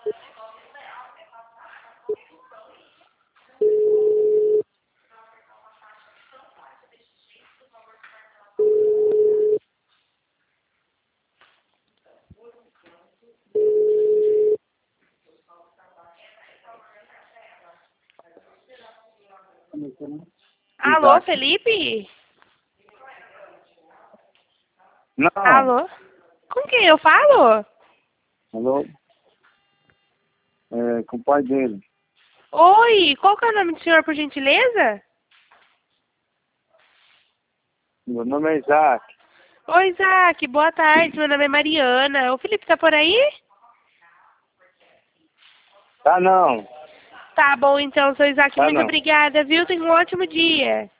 Alô, Felipe? Não. Alô? Com quem eu falo? Alô? Com o pai dele. Oi, qual que é o nome do senhor, por gentileza? Meu nome é Isaac. Oi, Isaac, boa tarde, meu nome é Mariana. O Felipe tá por aí? Tá não. Tá bom, então, seu Isaac, Tá muito não. obrigada, viu? Tenha um ótimo dia.